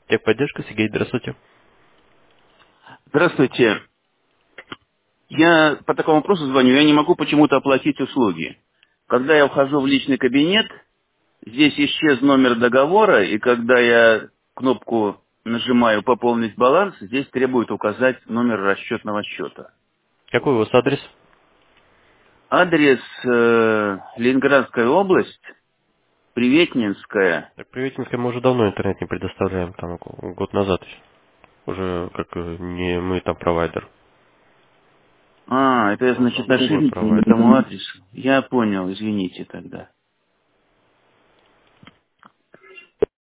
Техподдержка, Сергей, здравствуйте. Здравствуйте. Я по такому вопросу звоню. Я не могу почему-то оплатить услуги. Когда я вхожу в личный кабинет, здесь исчез номер договора, и когда я кнопку нажимаю «Пополнить баланс», здесь требует указать номер расчетного счета. Какой у вас адрес? Адрес Ленинградская область, Приветнинская. Так, Приветинская мы уже давно интернет не предоставляем, там год назад. Уже как не мы там провайдер. Это я, значит, Другой ошибся по провайдер. этому адресу. Я понял, извините тогда.